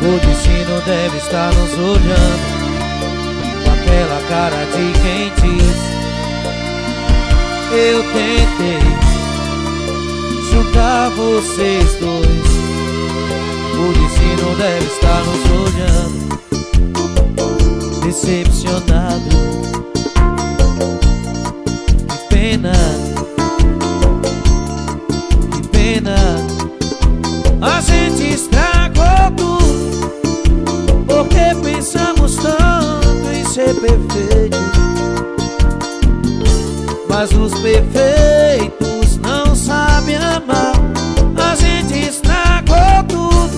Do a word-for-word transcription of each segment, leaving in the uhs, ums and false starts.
O destino deve estar nos olhando com aquela cara de quem diz: eu tentei juntar vocês dois. O destino deve estar nos olhando, decepcionado. Que pena, que pena, a gente estragou tudo, porque pensamos tanto em ser perfeito. Mas os perfeitos não sabem amar. A gente estragou tudo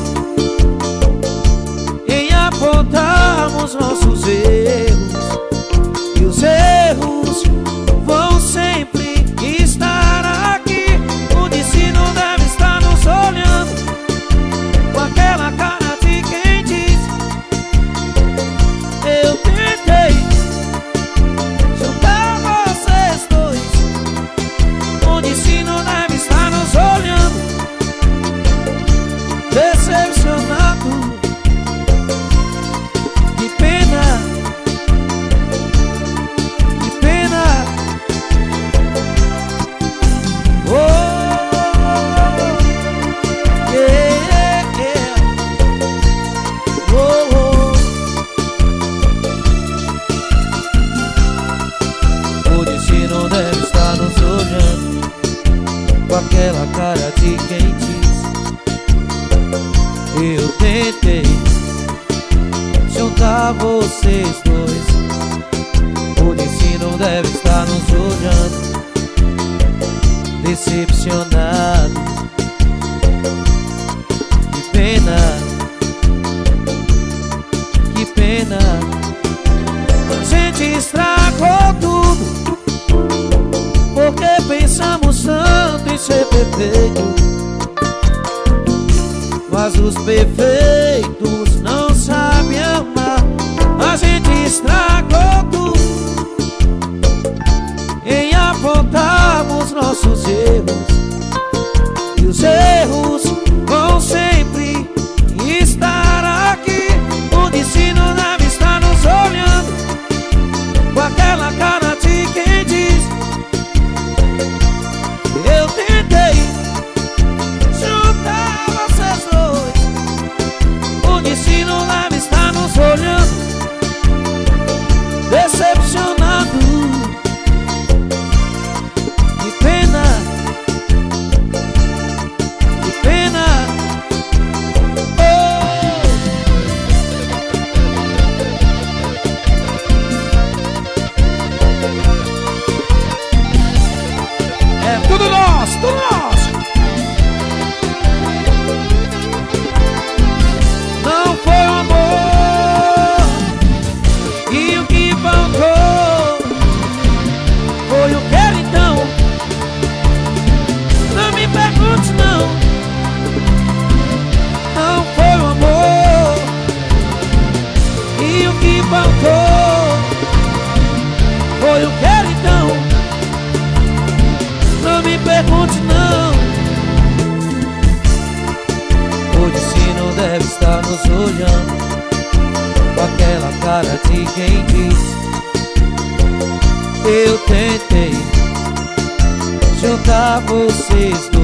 em apontarmos nossos erros, e os erros vão sempre estar aqui. O destino deve estar nos olhando com aquela cara de quem diz: eu tentei juntar vocês dois. O destino deve estar nos olhando, decepcionado. Que pena, que pena. Oh, yeah, yeah. Oh, oh. O destino deve estar nos olhando com aquela cara de quem diz: eu tentei juntar vocês dois. O destino deve estar nos olhando, decepcionado. Que pena, que pena, a gente estragou tudo, porque pensamos tanto em ser perfeito. Mas os perfeitos não sabem amar. A gente estragou tudo em apontarmos nossos erros, e os erros vão sempre estar aqui. O destino deve estar nos olhando com aquela cara de quem diz: eu tentei juntar vocês dois. O destino deve estar nos olhando, decepcionado. Que pena, que pena. Oh. É tudo nosso, tudo nosso. Não foi o amor, e o que faltou foi o que era então. Não me pergunte não. Não foi o amor, e o que faltou foi o que era então. Não me pergunte não. O destino deve estar nos olhando com aquela cara de quem diz: eu tentei juntar vocês